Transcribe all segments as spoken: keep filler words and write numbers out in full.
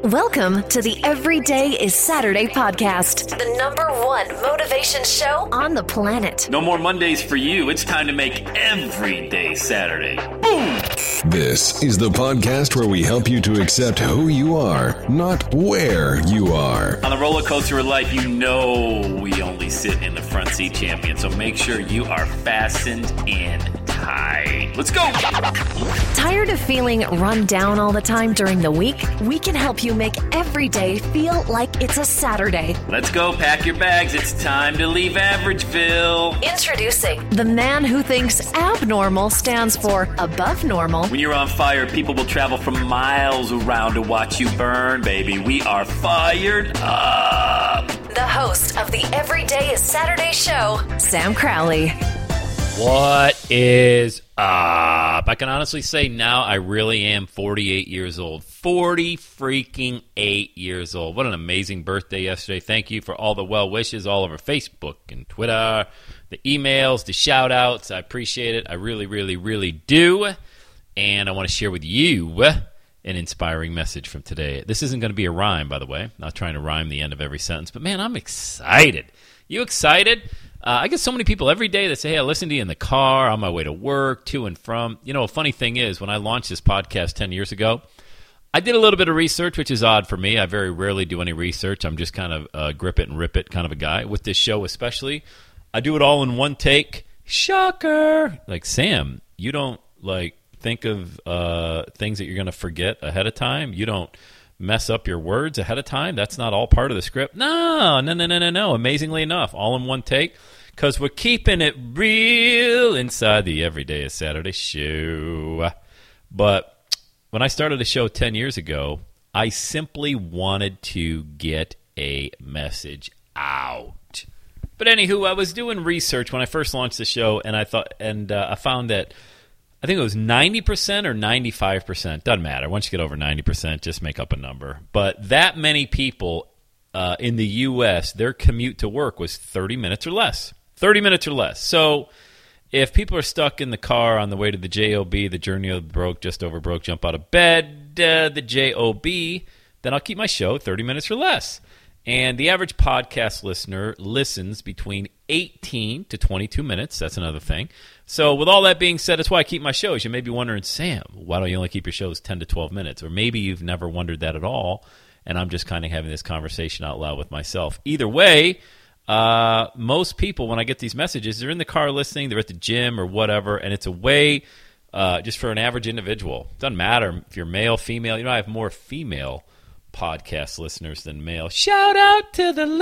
Welcome to the Everyday is Saturday podcast, the number one motivation show on the planet. No more Mondays for you. It's time to make every day Saturday. Boom! This is the podcast where we help you to accept who you are, not where you are. On the roller coaster of life, you know we only sit in the front seat, champion. So make sure you are fastened in tight. Let's go! Tired of feeling run down all the time during the week? We can help you make every day feel like it's a Saturday. Let's go. Pack your bags. It's time to leave Averageville. Introducing the man who thinks abnormal stands for above normal. When you're on fire, people will travel from miles around to watch you burn, baby. We are fired up. The host of the Everyday is Saturday show, Sam Crowley. What is up? I can honestly say now I really am forty-eight years old. forty freaking eight years old. What an amazing birthday yesterday. Thank you for all the well wishes all over Facebook and Twitter, the emails, the shout outs. I appreciate it. I really, really, really do. And I want to share with you an inspiring message from today. This isn't going to be a rhyme, by the way. I'm not trying to rhyme the end of every sentence. But, man, I'm excited. You excited? Uh, I get so many people every day that say, hey, I listen to you in the car, on my way to work, to and from. You know, a funny thing is, when I launched this podcast ten years ago, I did a little bit of research, which is odd for me. I very rarely do any research. I'm just kind of uh, grip it and rip it kind of a guy. With this show especially, I do it all in one take. Shocker! Like, Sam, you don't, like, think of uh, things that you're going to forget ahead of time. You don't mess up your words ahead of time. That's not all part of the script. No, no, no, no, no, no. Amazingly enough, all in one take, because we're keeping it real inside the Everyday is Saturday show. But when I started the show ten years ago, I simply wanted to get a message out. But anywho, I was doing research when I first launched the show, and I thought, and uh, I found that I think it was ninety percent or ninety-five percent. Doesn't matter. Once you get over ninety percent, just make up a number. But that many people uh, in the U S, their commute to work was thirty minutes or less. thirty minutes or less. So if people are stuck in the car on the way to the J O B, the journey of the broke, just over broke, jump out of bed, uh, the J O B, then I'll keep my show thirty minutes or less. And the average podcast listener listens between eighteen to twenty-two minutes. That's another thing. So with all that being said, that's why I keep my shows. You may be wondering, Sam, why don't you only keep your shows ten to twelve minutes? Or maybe you've never wondered that at all, and I'm just kind of having this conversation out loud with myself. Either way, uh, most people, when I get these messages, they're in the car listening, they're at the gym or whatever, and it's a way uh, just for an average individual. It doesn't matter if you're male, female. You know, I have more female podcast listeners than male. Shout out to the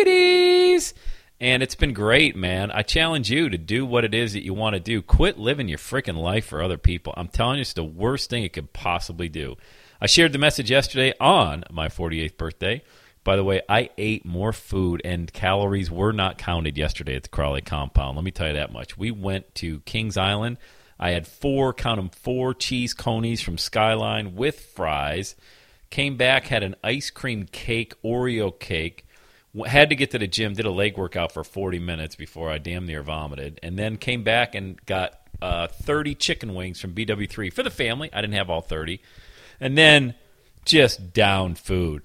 ladies! And it's been great, man. I challenge you to do what it is that you want to do. Quit living your freaking life for other people. I'm telling you, it's the worst thing it could possibly do. I shared the message yesterday on my forty-eighth birthday. By the way, I ate more food, and calories were not counted yesterday at the Crowley compound. Let me tell you that much. We went to Kings Island. I had four, count them, four cheese conies from Skyline with fries. Came back, had an ice cream cake, Oreo cake. Had to get to the gym, did a leg workout for forty minutes before I damn near vomited. And then came back and got uh, thirty chicken wings from B W three for the family. I didn't have all thirty. And then just down food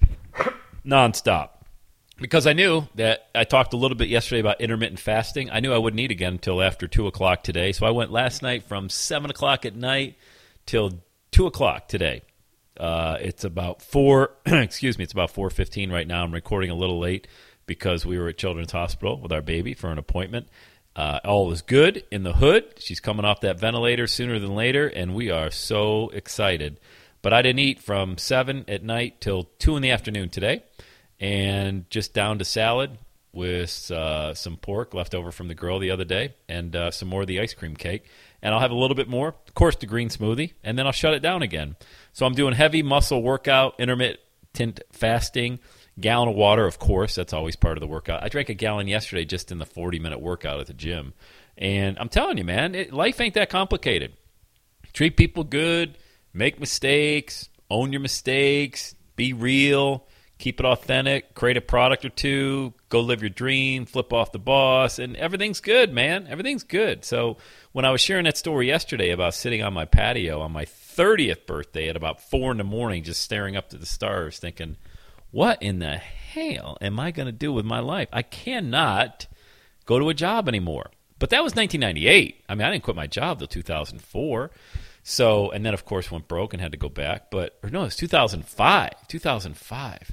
nonstop. Because I knew that I talked a little bit yesterday about intermittent fasting. I knew I wouldn't eat again until after two o'clock today. So I went last night from seven o'clock at night till two o'clock today. Uh, it's about four. excuse me. It's about four fifteen right now. I'm recording a little late because we were at Children's Hospital with our baby for an appointment. Uh, all is good in the hood. She's coming off that ventilator sooner than later, and we are so excited. But I didn't eat from seven at night till two in the afternoon today, and just down to salad with uh, some pork left over from the grill the other day, and uh, some more of the ice cream cake. And I'll have a little bit more, of course, the green smoothie, and then I'll shut it down again. So I'm doing heavy muscle workout, intermittent fasting, gallon of water, of course. That's always part of the workout. I drank a gallon yesterday just in the forty-minute workout at the gym. And I'm telling you, man, it, life ain't that complicated. Treat people good, make mistakes, own your mistakes, be real, keep it authentic, create a product or two, go live your dream, flip off the boss, and everything's good, man. Everything's good. So when I was sharing that story yesterday about sitting on my patio on my thirtieth birthday at about four in the morning, just staring up to the stars, thinking, what in the hell am I going to do with my life? I cannot go to a job anymore. But that was nineteen ninety-eight. I mean, I didn't quit my job till two thousand four. So, and then, of course, went broke and had to go back. But, or no, it was two thousand five. two thousand five.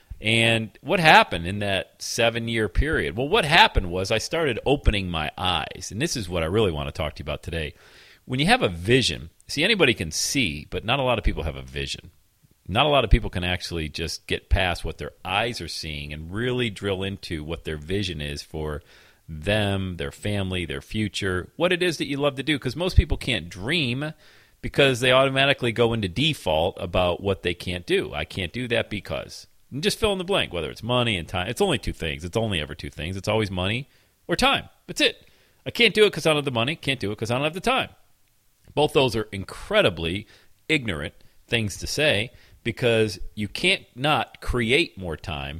And what happened in that seven-year period? Well, what happened was I started opening my eyes. And this is what I really want to talk to you about today. When you have a vision, see, anybody can see, but not a lot of people have a vision. Not a lot of people can actually just get past what their eyes are seeing and really drill into what their vision is for them, their family, their future, what it is that you love to do. Because most people can't dream because they automatically go into default about what they can't do. I can't do that because. And just fill in the blank, whether it's money and time. It's only two things. It's only ever two things. It's always money or time. That's it. I can't do it because I don't have the money. Can't do it because I don't have the time. Both those are incredibly ignorant things to say because you can't not create more time.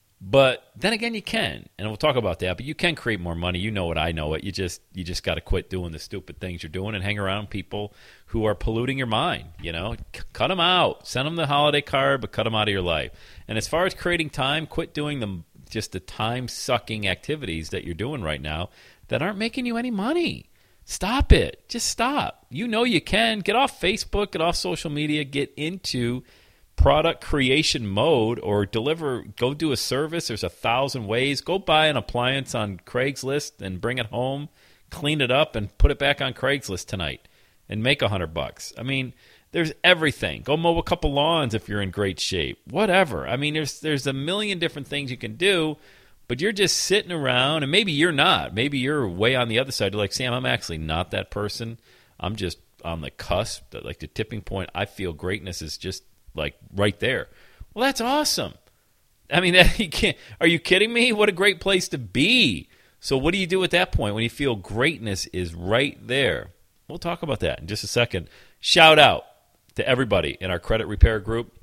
But then again, you can, and we'll talk about that. But you can create more money. You know it. I know it. You just you just got to quit doing the stupid things you're doing and hang around people who are polluting your mind. You know, C- cut them out. Send them the holiday card, but cut them out of your life. And as far as creating time, quit doing the just the time sucking activities that you're doing right now that aren't making you any money. Stop it. Just stop. You know you can. Get off Facebook. Get off social media. Get into product creation mode or deliver, go do a service. There's a thousand ways. Go buy an appliance on Craigslist and bring it home, clean it up, and put it back on Craigslist tonight and make a hundred bucks. I mean, there's everything. Go mow a couple lawns if you're in great shape. Whatever. I mean, there's there's a million different things you can do, but you're just sitting around, and maybe you're not. Maybe you're way on the other side. You're like, Sam, I'm actually not that person. I'm just on the cusp, like the tipping point. I feel greatness is just like right there. Well, that's awesome. I mean, that, you can't, are you kidding me? What a great place to be. So what do you do at that point when you feel greatness is right there? We'll talk about that in just a second. Shout out to everybody in our credit repair group.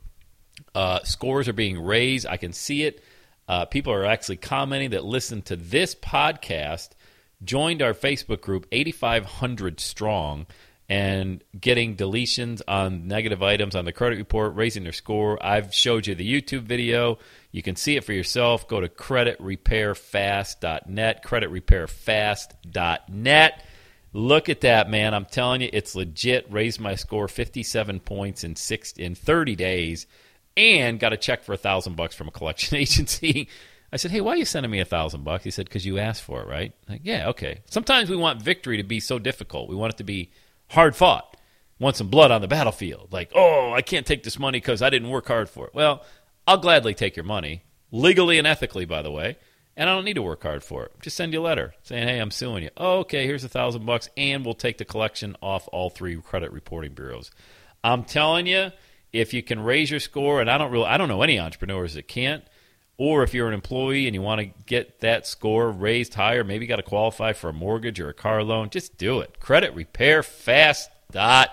Uh, scores are being raised. I can see it. Uh, people are actually commenting that listen to this podcast, joined our Facebook group, eighty-five hundred strong, and getting deletions on negative items on the credit report, raising their score. I've showed you the YouTube video. You can see it for yourself. Go to credit repair fast dot net, credit repair fast dot net. Look at that, man. I'm telling you, it's legit. Raised my score fifty-seven points in six in thirty days, and got a check for a thousand bucks from a collection agency. I said, hey, why are you sending me a thousand bucks? He said, because you asked for it, right? Like, yeah, okay. Sometimes we want victory to be so difficult. We want it to be hard fought. Want some blood on the battlefield. Like, oh, I can't take this money because I didn't work hard for it. Well, I'll gladly take your money, legally and ethically, by the way, and I don't need to work hard for it. Just send you a letter saying, hey, I'm suing you. Oh, okay, here's a thousand bucks, and we'll take the collection off all three credit reporting bureaus. I'm telling you, if you can raise your score, and I don't really, I don't know any entrepreneurs that can't, or if you're an employee and you want to get that score raised higher, maybe you got to qualify for a mortgage or a car loan, just do it. credit repair fast dot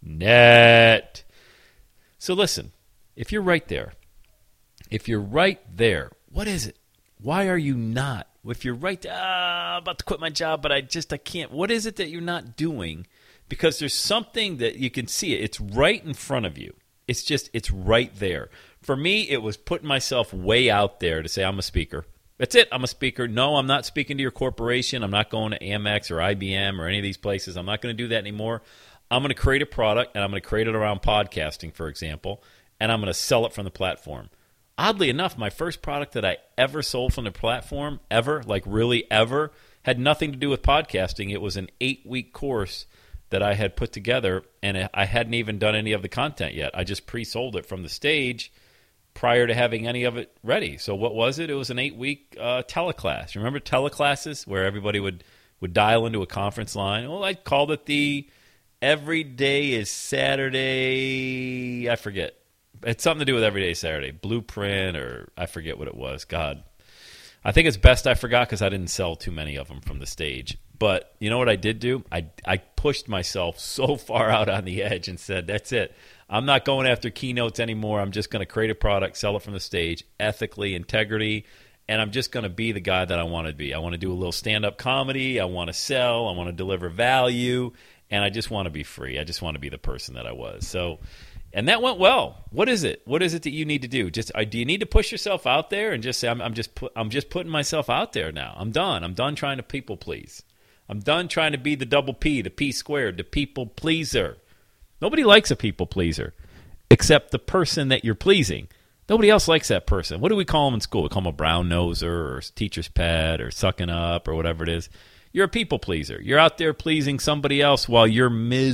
net. So listen, if you're right there, if you're right there, what is it? Why are you not? If you're right there, ah, I'm about to quit my job, but I just, I can't. What is it that you're not doing? Because there's something that you can see. It. It's right in front of you. It's just, it's right there. For me, it was putting myself way out there to say I'm a speaker. That's it. I'm a speaker. No, I'm not speaking to your corporation. I'm not going to Amex or I B M or any of these places. I'm not going to do that anymore. I'm going to create a product, and I'm going to create it around podcasting, for example, and I'm going to sell it from the platform. Oddly enough, my first product that I ever sold from the platform, ever, like really ever, had nothing to do with podcasting. It was an eight-week course that I had put together, and I hadn't even done any of the content yet. I just pre-sold it from the stage prior to having any of it ready. So what was it? It was an eight-week uh, teleclass. Remember teleclasses where everybody would, would dial into a conference line? Well, I called it the Every Day is Saturday, I forget. It's something to do with Every Day is Saturday, Blueprint, or I forget what it was. God, I think it's best I forgot because I didn't sell too many of them from the stage. But you know what I did do? I, I pushed myself so far out on the edge and said, that's it. I'm not going after keynotes anymore. I'm just going to create a product, sell it from the stage, ethically, integrity, and I'm just going to be the guy that I want to be. I want to do a little stand-up comedy. I want to sell. I want to deliver value, and I just want to be free. I just want to be the person that I was. So, and that went well. What is it? What is it that you need to do? Just uh, do you need to push yourself out there and just say, I'm, I'm just put, I'm just putting myself out there now. I'm done. I'm done trying to people please. I'm done trying to be the double P, the P squared, the people pleaser. Nobody likes a people pleaser except the person that you're pleasing. Nobody else likes that person. What do we call them in school? We call them a brown noser or teacher's pet or sucking up or whatever it is. You're a people pleaser. You're out there pleasing somebody else while you're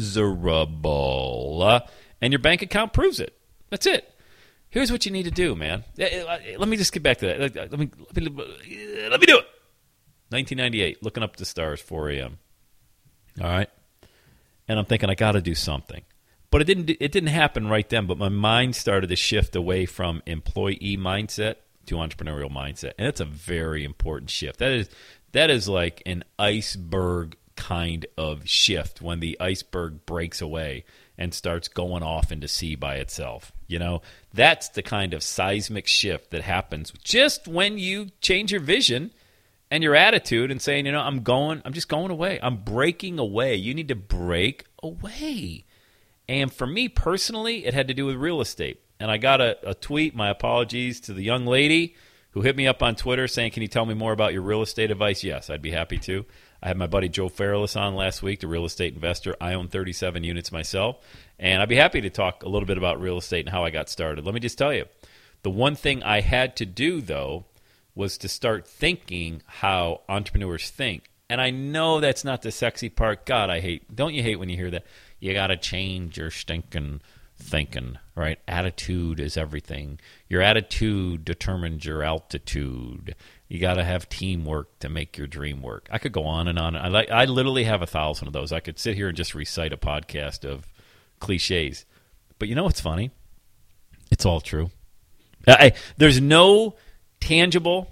miserable. Uh, and your bank account proves it. That's it. Here's what you need to do, man. Let me just get back to that. Let me, let me, let me do it. nineteen ninety-eight, looking up the stars, four a.m. All right? And I'm thinking, I got to do something. But it didn't it didn't happen right then, but my mind started to shift away from employee mindset to entrepreneurial mindset. And that's a very important shift. That is that is like an iceberg kind of shift when the iceberg breaks away and starts going off into sea by itself. You know, that's the kind of seismic shift that happens just when you change your vision and your attitude and saying, you know, I'm going, I'm just going away. I'm breaking away. You need to break away. And for me personally, it had to do with real estate. And I got a, a tweet, my apologies to the young lady who hit me up on Twitter saying, can you tell me more about your real estate advice? Yes, I'd be happy to. I had my buddy Joe Fairless on last week, the real estate investor. I own thirty-seven units myself. And I'd be happy to talk a little bit about real estate and how I got started. Let me just tell you, the one thing I had to do, though, was to start thinking how entrepreneurs think. And I know that's not the sexy part. God, I hate, don't you hate when you hear that? You got to change your stinking thinking, right? Attitude is everything. Your attitude determines your altitude. You got to have teamwork to make your dream work. I could go on and on. I like, I literally have a thousand of those. I could sit here and just recite a podcast of cliches. But you know what's funny? It's all true. I, there's no tangible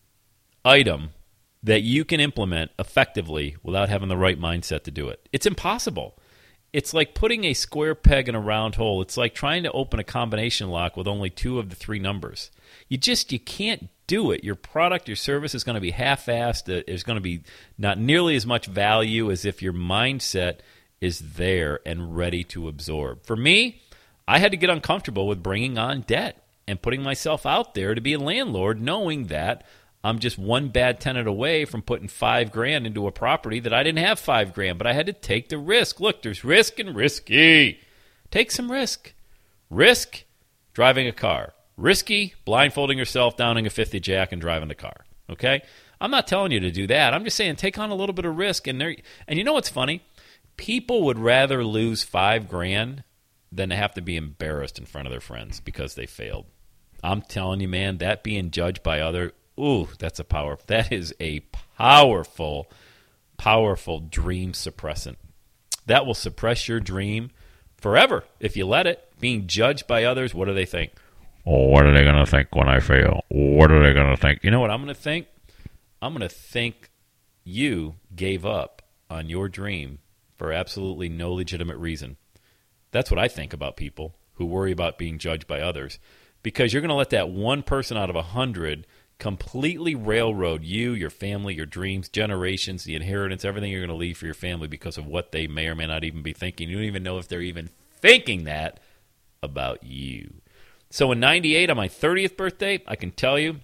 item that you can implement effectively without having the right mindset to do it. It's impossible. It's like putting a square peg in a round hole. It's like trying to open a combination lock with only two of the three numbers. You just, you can't do it. Your product, your service is going to be half-assed. There's going to be not nearly as much value as if your mindset is there and ready to absorb. For me, I had to get uncomfortable with bringing on debt and putting myself out there to be a landlord, knowing that I'm just one bad tenant away from putting five grand into a property that I didn't have five grand, but I had to take the risk. Look, there's risk and risky. Take some risk. Risk, driving a car. Risky, blindfolding yourself, downing a fifty jack, and driving the car. Okay? I'm not telling you to do that. I'm just saying take on a little bit of risk. And there, and you know what's funny? People would rather lose five grand than to have to be embarrassed in front of their friends because they failed. I'm telling you, man, that being judged by other, ooh, that's a power. That is a powerful, powerful dream suppressant. That will suppress your dream forever if you let it. Being judged by others, what do they think? Oh, what are they going to think when I fail? What are they going to think? You know what I'm going to think? I'm going to think you gave up on your dream for absolutely no legitimate reason. That's what I think about people who worry about being judged by others. Because you're going to let that one person out of a hundred completely railroad you, your family, your dreams, generations, the inheritance, everything you're going to leave for your family because of what they may or may not even be thinking. You don't even know if they're even thinking that about you. So in ninety-eight, on my thirtieth birthday, I can tell you,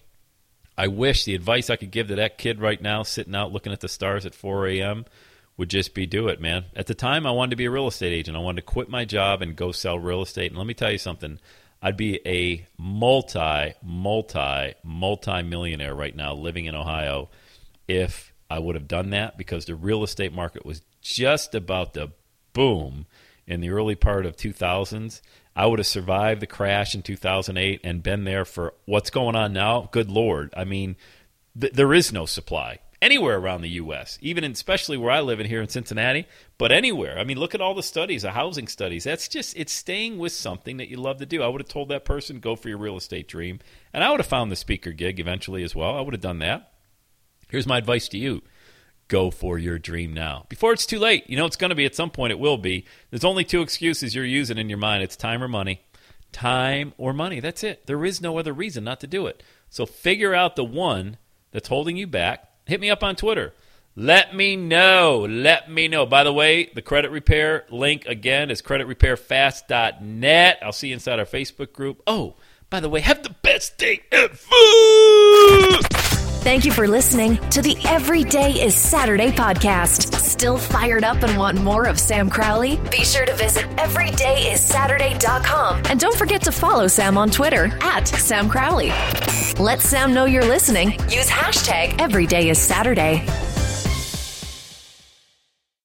I wish the advice I could give to that kid right now sitting out looking at the stars at four a.m. would just be do it, man. At the time, I wanted to be a real estate agent. I wanted to quit my job and go sell real estate. And let me tell you something. I'd be a multi, multi, multi-millionaire right now living in Ohio if I would have done that, because the real estate market was just about to boom in the early part of two thousands. I would have survived the crash in two thousand eight and been there for what's going on now. Good Lord. I mean, th- there is no supply anywhere around the U S, even in, especially where I live in here in Cincinnati, but anywhere. I mean, look at all the studies, the housing studies. That's just, it's staying with something that you love to do. I would have told that person, go for your real estate dream. And I would have found the speaker gig eventually as well. I would have done that. Here's my advice to you. Go for your dream now. Before it's too late. You know it's going to be at some point. It will be. There's only two excuses you're using in your mind. It's time or money. Time or money. That's it. There is no other reason not to do it. So figure out the one that's holding you back. Hit me up on Twitter. Let me know. Let me know. By the way, the credit repair link again is credit repair fast dot net. I'll see you inside our Facebook group. Oh, by the way, have the best day ever. Thank you for listening to the Everyday is Saturday podcast. Still fired up and want more of Sam Crowley? Be sure to visit everyday is saturday dot com. And don't forget to follow Sam on Twitter at Sam Crowley. Let Sam know you're listening. Use hashtag Everyday is Saturday.